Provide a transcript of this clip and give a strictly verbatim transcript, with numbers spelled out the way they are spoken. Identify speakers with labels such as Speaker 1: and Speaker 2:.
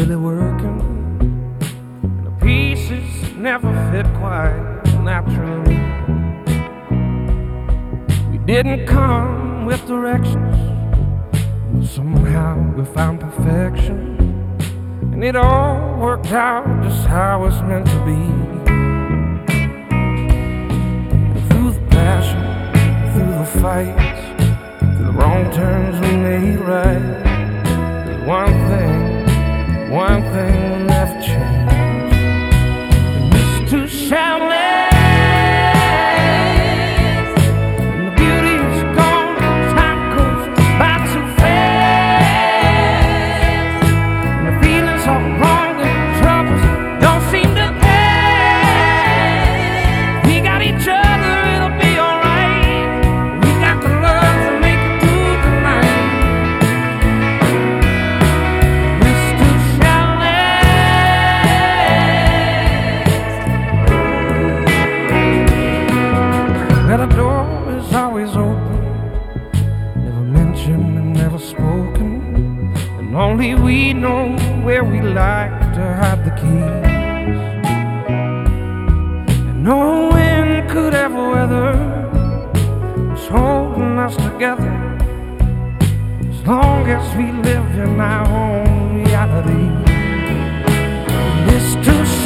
Speaker 1: really working, and the pieces never fit quite naturally. We didn't come with directions, but somehow we found perfection, and it all worked out just how it's meant to be. And through the passion, through the fights, through the wrong turns we made right, there's one thing, one thing will never change, and this too shall last. When the beauty is gone, time goes by too fast, and the feelings are wrong and troubles don't seem to pass. We got each other, it'll be alright. We got the love to make it through the night. This too shall last. Now the door is always open, never mentioned and never spoken, and only we know where we like to hide the keys. And no wind could ever weather what's holding us together, as long as we live in our own reality. And this too